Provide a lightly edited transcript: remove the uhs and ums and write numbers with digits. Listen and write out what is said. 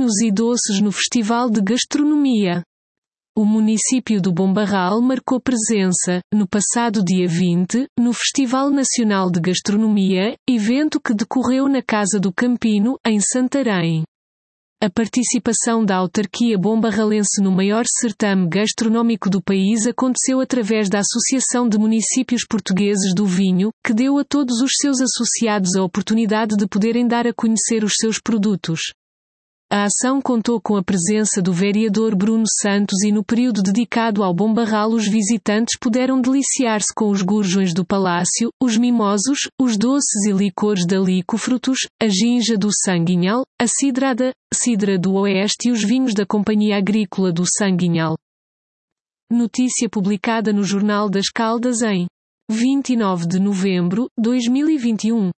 vinhos e doces no Festival de Gastronomia. O município do Bombarral marcou presença, no passado dia 20, no Festival Nacional de Gastronomia, evento que decorreu na Casa do Campino, em Santarém. A participação da autarquia bombarralense no maior certame gastronómico do país aconteceu através da Associação de Municípios Portugueses do Vinho, que deu a todos os seus associados a oportunidade de poderem dar a conhecer os seus produtos. A ação contou com a presença do vereador Bruno Santos e no período dedicado ao Bombarral os visitantes puderam deliciar-se com os gurjões do Palácio, os mimosos, os doces e licores da Licofrutos, a ginja do Sanguinhal, a cidra do Oeste e os vinhos da Companhia Agrícola do Sanguinhal. Notícia publicada no Jornal das Caldas em 29 de novembro de 2021.